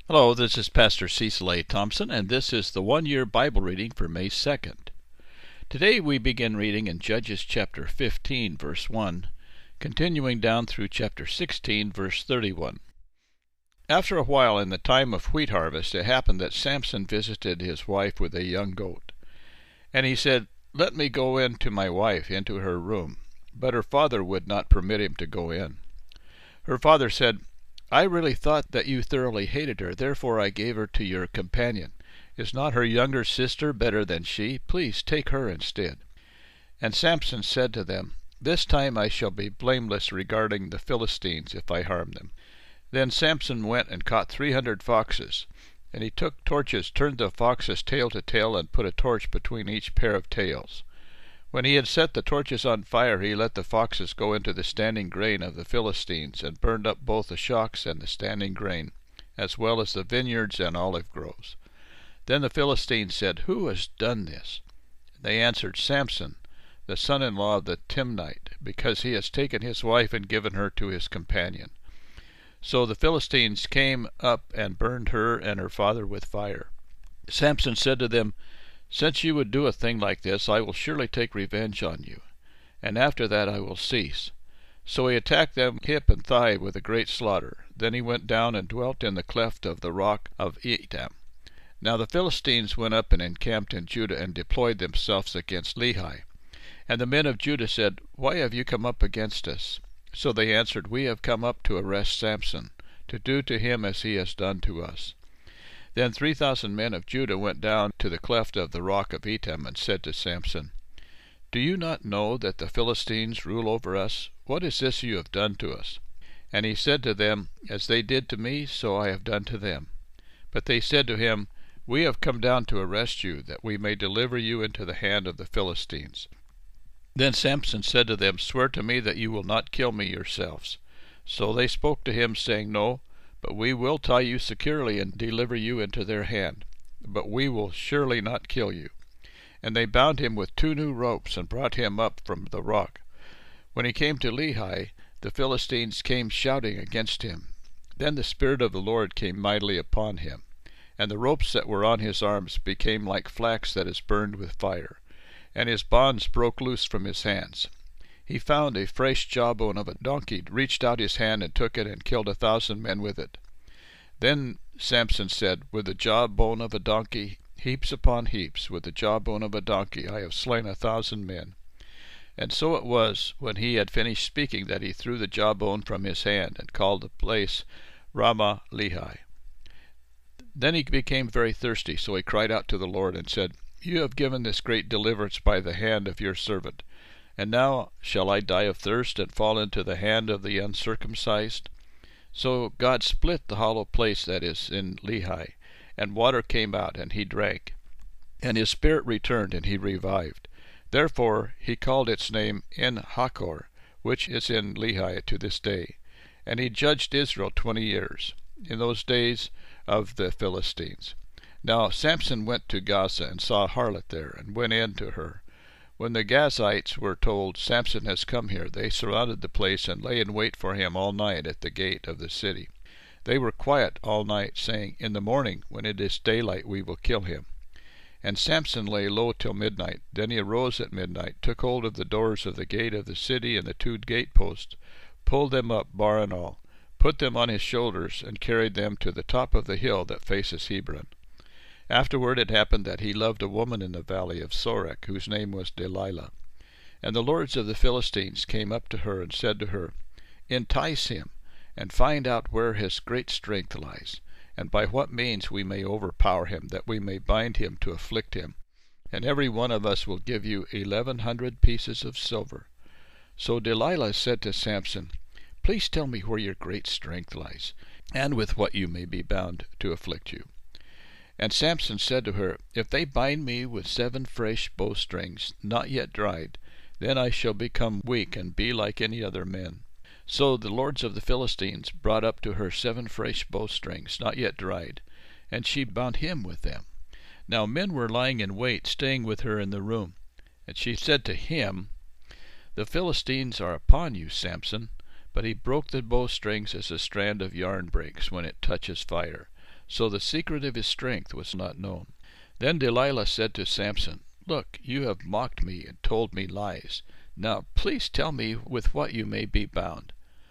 Hello, this is Pastor Cecil A. Thompson, and this is the one-year Bible reading for May 2nd. Today we begin reading in Judges chapter 15, verse 1, continuing down through chapter 16, verse 31. After a while, in the time of wheat harvest, it happened that Samson visited his wife with a young goat. And he said, "Let me go in to my wife, into her room." But her father would not permit him to go in. Her father said, "I really thought that you thoroughly hated her, therefore I gave her to your companion. Is not her younger sister better than she? Please take her instead." And Samson said to them, "This time I shall be blameless regarding the Philistines if I harm them." Then Samson went and caught 300 foxes. And he took torches, turned the foxes tail to tail, and put a torch between each pair of tails. When he had set the torches on fire, he let the foxes go into the standing grain of the Philistines, and burned up both the shocks and the standing grain, as well as the vineyards and olive groves. Then the Philistines said, "Who has done this?" They answered, "Samson, the son-in-law of the Timnite, because he has taken his wife and given her to his companion." So the Philistines came up and burned her and her father with fire. Samson said to them, "Since you would do a thing like this, I will surely take revenge on you, and after that I will cease." So he attacked them hip and thigh with a great slaughter. Then he went down and dwelt in the cleft of the rock of Etam. Now the Philistines went up and encamped in Judah and deployed themselves against Lehi. And the men of Judah said, "Why have you come up against us?" So they answered, "We have come up to arrest Samson, to do to him as he has done to us." Then 3,000 men of Judah went down to the cleft of the rock of Etam and said to Samson, "Do you not know that the Philistines rule over us? What is this you have done to us?" And he said to them, "As they did to me, so I have done to them." But they said to him, "We have come down to arrest you, that we may deliver you into the hand of the Philistines." Then Samson said to them, "Swear to me that you will not kill me yourselves." So they spoke to him, saying, "No, but we will tie you securely and deliver you into their hand, but we will surely not kill you." And they bound him with 2 new ropes and brought him up from the rock. When he came to Lehi, the Philistines came shouting against him. Then the Spirit of the Lord came mightily upon him, and the ropes that were on his arms became like flax that is burned with fire, and his bonds broke loose from his hands. He found a fresh jawbone of a donkey, reached out his hand and took it, and killed 1,000 men with it. Then Samson said, "With the jawbone of a donkey, heaps upon heaps, with the jawbone of a donkey, I have slain 1,000 men." And so it was, when he had finished speaking, that he threw the jawbone from his hand, and called the place Ramah Lehi. Then he became very thirsty, so he cried out to the Lord and said, "You have given this great deliverance by the hand of your servant. And now shall I die of thirst and fall into the hand of the uncircumcised?" So God split the hollow place that is in Lehi, and water came out, and he drank. And his spirit returned, and he revived. Therefore he called its name En-Hakkore, which is in Lehi to this day. And he judged Israel 20 years, in those days of the Philistines. Now Samson went to Gaza, and saw a harlot there, and went in to her. When the Gazites were told, "Samson has come here," they surrounded the place, and lay in wait for him all night at the gate of the city. They were quiet all night, saying, "In the morning, when it is daylight, we will kill him." And Samson lay low till midnight. Then he arose at midnight, took hold of the doors of the gate of the city and the 2 gateposts, pulled them up, bar and all, put them on his shoulders, and carried them to the top of the hill that faces Hebron. Afterward it happened that he loved a woman in the valley of Sorek, whose name was Delilah. And the lords of the Philistines came up to her and said to her, "Entice him, and find out where his great strength lies, and by what means we may overpower him, that we may bind him to afflict him. And every one of us will give you 1,100 pieces of silver." So Delilah said to Samson, "Please tell me where your great strength lies, and with what you may be bound to afflict you." And Samson said to her, "If they bind me with 7 fresh bowstrings, not yet dried, then I shall become weak and be like any other men." So the lords of the Philistines brought up to her 7 fresh bowstrings, not yet dried, and she bound him with them. Now men were lying in wait, staying with her in the room. And she said to him, "The Philistines are upon you, Samson." But he broke the bowstrings as a strand of yarn breaks when it touches fire. so the secret of his strength was not known. Then Delilah said to Samson, "Look, you have mocked me and told me lies. Now please tell me with what you may be bound."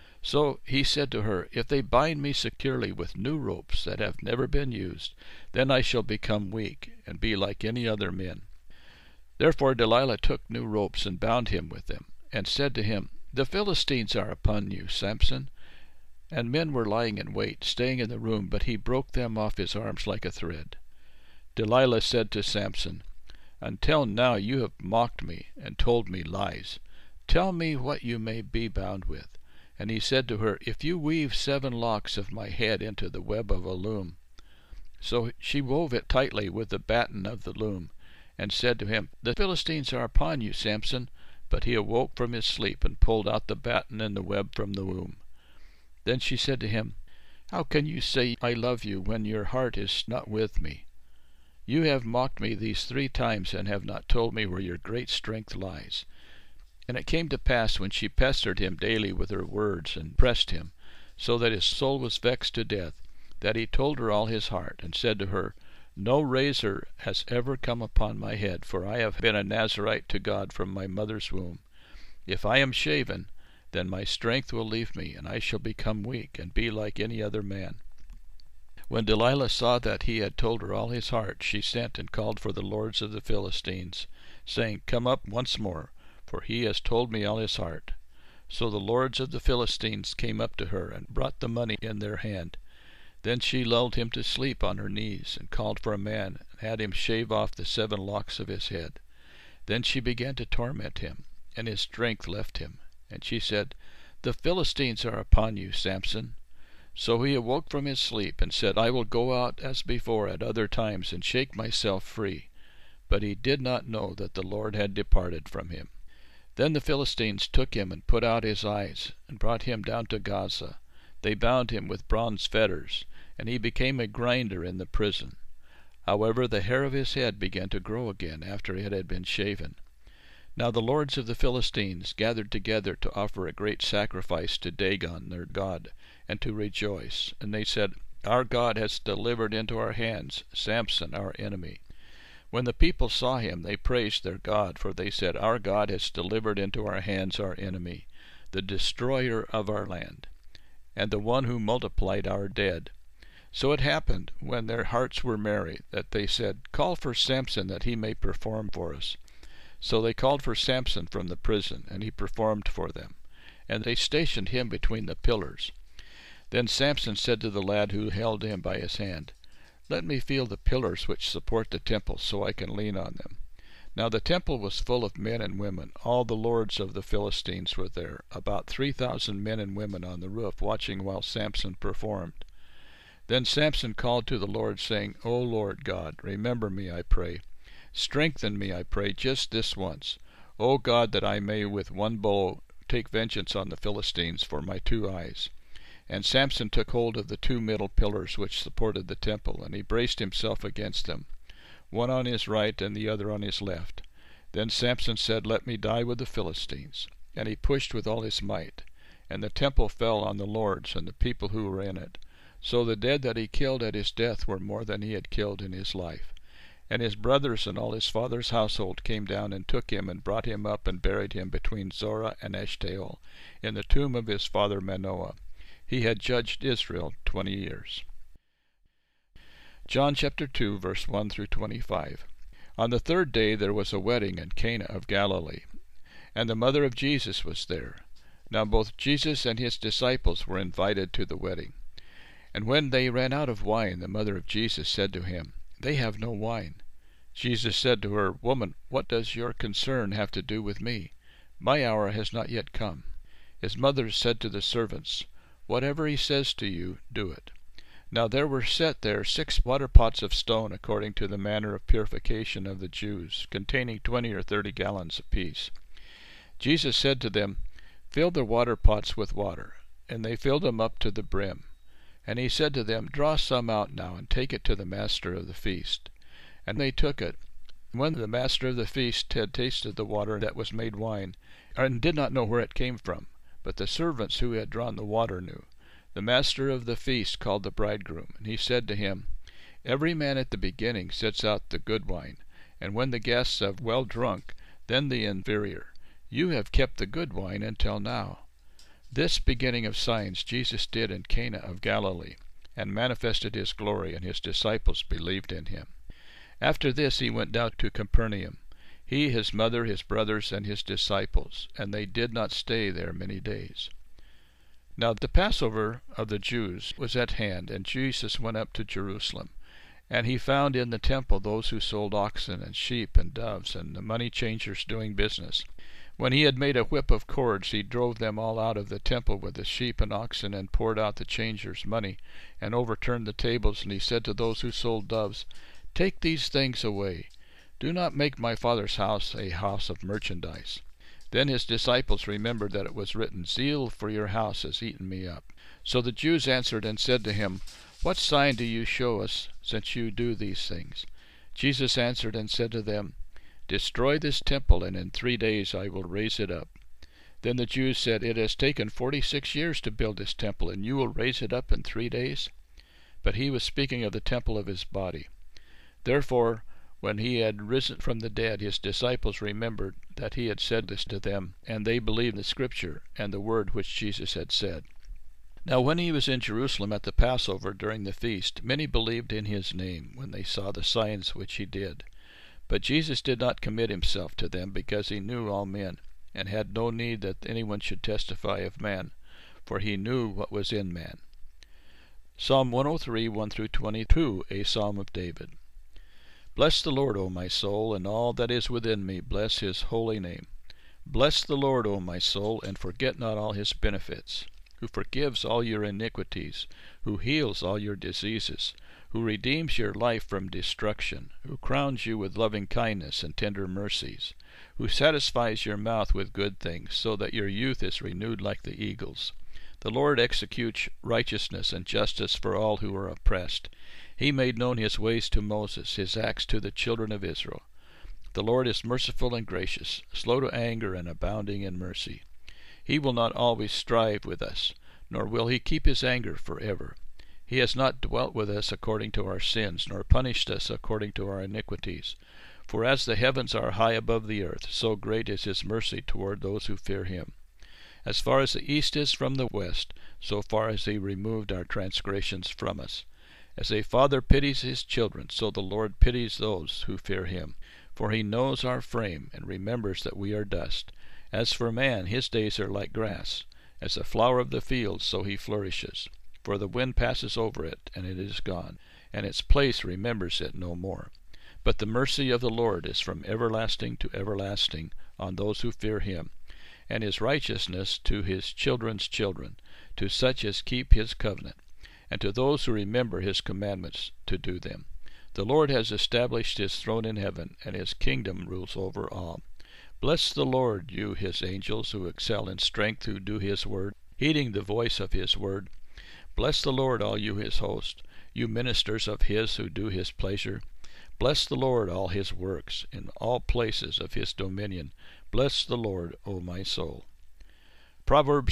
So he said to her, "If they bind me securely with new ropes that have never been used, then I shall become weak and be like any other men." Therefore Delilah took new ropes and bound him with them, and said to him, "The Philistines are upon you, Samson." And men were lying in wait, staying in the room, but he broke them off his arms like a thread. Delilah said to Samson, "Until now you have mocked me and told me lies. Tell me what you may be bound with." And he said to her, "If you weave 7 locks of my head into the web of a loom." So she wove it tightly with the batten of the loom, and said to him, "The Philistines are upon you, Samson." But he awoke from his sleep and pulled out the batten and the web from the loom. Then she said to him, "How can you say I love you when your heart is not with me? You have mocked me these 3 times and have not told me where your great strength lies." And it came to pass, when she pestered him daily with her words and pressed him, so that his soul was vexed to death, that he told her all his heart, and said to her, "No razor has ever come upon my head, for I have been a Nazarite to God from my mother's womb. If I am shaven, then my strength will leave me, and I shall become weak and be like any other man." When Delilah saw that he had told her all his heart, she sent and called for the lords of the Philistines, saying, "Come up once more, for he has told me all his heart." So the lords of the Philistines came up to her and brought the money in their hand. Then she lulled him to sleep on her knees, and called for a man, and had him shave off the 7 locks of his head. Then she began to torment him, and his strength left him. And she said, "The Philistines are upon you, Samson." So he awoke from his sleep, and said, "I will go out as before at other times, and shake myself free." But he did not know that the Lord had departed from him. Then the Philistines took him and put out his eyes, and brought him down to Gaza. They bound him with bronze fetters, and he became a grinder in the prison. However, the hair of his head began to grow again after it had been shaven. Now the lords of the Philistines gathered together to offer a great sacrifice to Dagon their god, and to rejoice. And they said, "Our God has delivered into our hands Samson our enemy." When the people saw him, they praised their God, for they said, "Our God has delivered into our hands our enemy, the destroyer of our land, and the one who multiplied our dead." So it happened, when their hearts were merry, that they said, "Call for Samson, that he may perform for us." So they called for Samson from the prison, and he performed for them. And they stationed him between the pillars. Then Samson said to the lad who held him by his hand, "Let me feel the pillars which support the temple, so I can lean on them." Now the temple was full of men and women. All the lords of the Philistines were there, about 3,000 men and women on the roof, watching while Samson performed. Then Samson called to the Lord, saying, "O Lord God, remember me, I pray. Strengthen me, I pray, just this once, O God, that I may with one blow take vengeance on the Philistines for my 2 eyes." And Samson took hold of the 2 middle pillars which supported the temple, and he braced himself against them, one on his right and the other on his left. Then Samson said, "Let me die with the Philistines." And he pushed with all his might, and the temple fell on the lords and the people who were in it. So the dead that he killed at his death were more than he had killed in his life. And his brothers and all his father's household came down and took him and brought him up and buried him between Zorah and Eshtaol in the tomb of his father Manoah. He had judged Israel 20 years. John chapter 2, verse 1 through 25. On the 3rd day there was a wedding in Cana of Galilee, and the mother of Jesus was there. Now both Jesus and his disciples were invited to the wedding. And when they ran out of wine, the mother of Jesus said to him, "They have no wine." Jesus said to her, "Woman, what does your concern have to do with me? My hour has not yet come." His mother said to the servants, "Whatever he says to you, do it." Now there were set there 6 water pots of stone, according to the manner of purification of the Jews, containing 20 or 30 gallons apiece. Jesus said to them, "Fill the water pots with water." And they filled them up to the brim. And he said to them, "Draw some out now, and take it to the master of the feast." And they took it. When the master of the feast had tasted the water that was made wine, and did not know where it came from, but the servants who had drawn the water knew, The master of the feast called the bridegroom, and he said to him, Every man at the beginning sets out the good wine, and when the guests have well drunk, then the inferior. You have kept the good wine until now. This beginning of signs Jesus did in Cana of Galilee, and manifested his glory, and his disciples believed in him. After this he went down to Capernaum, he, his mother, his brothers, and his disciples, and they did not stay there many days. Now the Passover of the Jews was at hand, and Jesus went up to Jerusalem. And he found in the temple those who sold oxen and sheep and doves, and the money changers doing business. When he had made a whip of cords, he drove them all out of the temple with the sheep and oxen, and poured out the changers' money, and overturned the tables. And he said to those who sold doves, Take these things away. Do not make my Father's house a house of merchandise. Then his disciples remembered that it was written, Zeal for your house has eaten me up. So the Jews answered and said to him, What sign do you show us, since you do these things? Jesus answered and said to them, Destroy this temple, and in 3 days I will raise it up. Then the Jews said, It has taken 46 years to build this temple, and you will raise it up in 3 days? But he was speaking of the temple of his body. Therefore, when he had risen from the dead, his disciples remembered that he had said this to them, and they believed the Scripture and the word which Jesus had said. Now when he was in Jerusalem at the Passover during the feast, many believed in his name when they saw the signs which he did. But Jesus did not commit himself to them, because he knew all men, and had no need that anyone should testify of man, for he knew what was in man. Psalm 103, 1-22, a psalm of David. Bless the Lord, O my soul, and all that is within me, bless his holy name. Bless the Lord, O my soul, and forget not all his benefits, who forgives all your iniquities, who heals all your diseases, who redeems your life from destruction, who crowns you with loving kindness and tender mercies, who satisfies your mouth with good things, so that your youth is renewed like the eagles. The Lord executes righteousness and justice for all who are oppressed. He made known his ways to Moses, his acts to the children of Israel. The Lord is merciful and gracious, slow to anger and abounding in mercy. He will not always strive with us, nor will he keep his anger forever. He has not dwelt with us according to our sins, nor punished us according to our iniquities. For as the heavens are high above the earth, so great is his mercy toward those who fear him. As far as the east is from the west, so far has he removed our transgressions from us. As a father pities his children, so the Lord pities those who fear him. For he knows our frame, and remembers that we are dust. As for man, his days are like grass. As the flower of the field, so he flourishes. For the wind passes over it, and it is gone, and its place remembers it no more. But the mercy of the Lord is from everlasting to everlasting on those who fear him, and his righteousness to his children's children, to such as keep his covenant, and to those who remember his commandments to do them. The Lord has established his throne in heaven, and his kingdom rules over all. Bless the Lord, you his angels, who excel in strength, who do his word, heeding the voice of his word. Bless the Lord, all you his host, you ministers of his who do his pleasure. Bless the Lord, all his works, in all places of his dominion. Bless the Lord, O my soul. Proverbs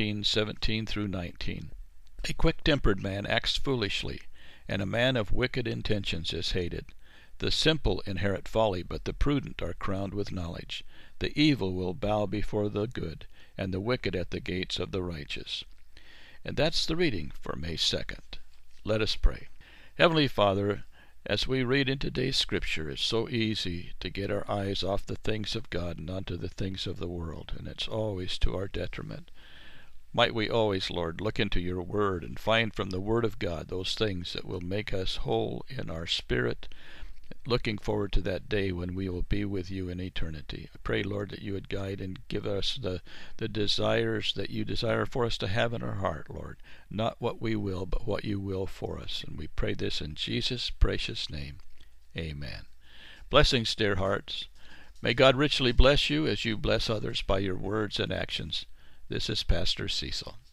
14:17-19. A quick-tempered man acts foolishly, and a man of wicked intentions is hated. The simple inherit folly, but the prudent are crowned with knowledge. The evil will bow before the good, and the wicked at the gates of the righteous. And that's the reading for May 2nd. Let us pray. Heavenly Father, as we read in today's Scripture, it's so easy to get our eyes off the things of God and onto the things of the world, and it's always to our detriment. Might we always, Lord, look into your Word and find from the Word of God those things that will make us whole in our spirit, looking forward to that day when we will be with you in eternity. I pray, Lord, that you would guide and give us the desires that you desire for us to have in our heart, Lord. Not what we will, but what you will for us. And we pray this in Jesus' precious name. Amen. Blessings, dear hearts. May God richly bless you as you bless others by your words and actions. This is Pastor Cecil.